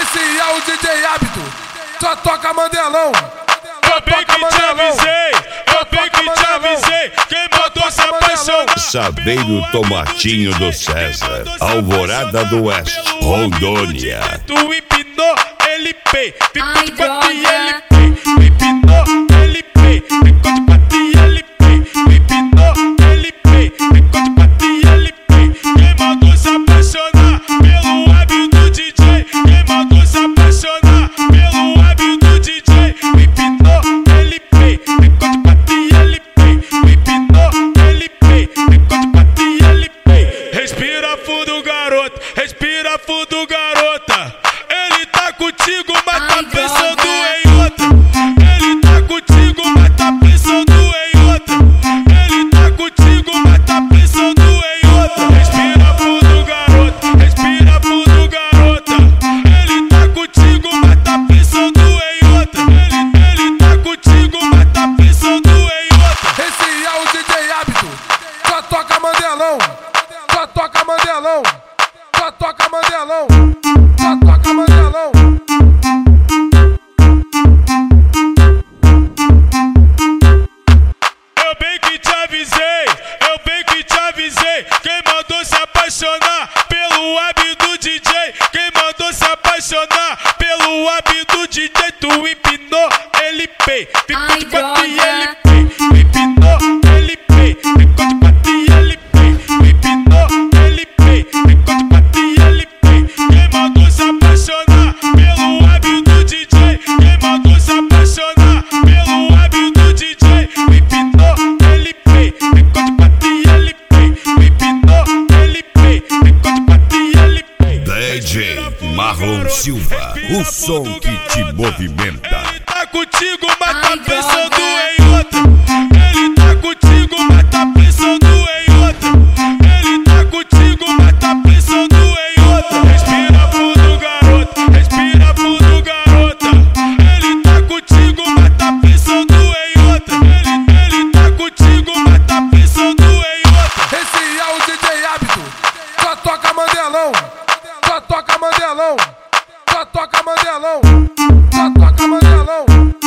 Esse é o DJ Hábito, só toca Mandelão. Eu bem que te avisei, eu bem que te avisei. Quem mandou se apaixonar? Saveiro Tomatinho do César, Alvorada do Oeste, Rondônia. Tu empinou, ele pei, ficou de quatro e ele pei. Empinou, ele pei, ficou de quatro e ele pei. Empinou, ele pei, ficou de quatro e ele pei. Quem mandou se apaixonar pelo hábito do DJ? Quem mandou se apaixonar pelo hábito do DJ? Empinou, ele pei, ficou de quatro e ele pei. Empinou, ele pei, ficou de quatro e ele pei. Respira fundo, garoto, respira fundo, garota. Ele tá contigo, mas tá pensando em outra. Ele tá contigo, mas tá pensando em outra. Ele tá contigo, mas tá pensando em outra. Respira fundo, garoto, respira fundo, garota. Ele tá contigo, mas tá pensando em outra. Ele tá contigo, mas tá pensando em outra. Esse é o DJ Hábito, só toca Mandelão. Só toca Mandelão. Só toca Mandelão. Só toca Mandelão. Eu bem que te avisei, eu bem que te avisei. Quem mandou se apaixonar pelo hábito do DJ? Quem mandou se apaixonar pelo hábito do DJ? Tu empinou, ele pei, ficou de quatro e ele pei. Empinou, ele pei, ficou de quatro e ele pei. Empinou, ele pei, ficou de quatro e ele pei. Quem mandou se apaixonar pelo hábito do DJ? Quem mandou se apaixonar pelo hábito do DJ? Empinou, ele pei, ficou de quatro e ele pei. Empinou, ele pei, ficou de quatro e ele pei. DJ Marlon Silva, o som que te movimenta. Ele tá contigo, mas tá pensando em outra. Ele tá contigo, mas tá pensando em outra. Ele tá contigo, mas tá pensando em outra. Respira fundo, garoto, respira fundo, garota. Ele tá contigo, mas tá pensando em outra. Ele tá contigo, mas tá pensando em outra. Esse é o DJ Hábito, só toca Mandelão. Só toca Mandelão. Só toca Mandelão. Só toca Mandelão.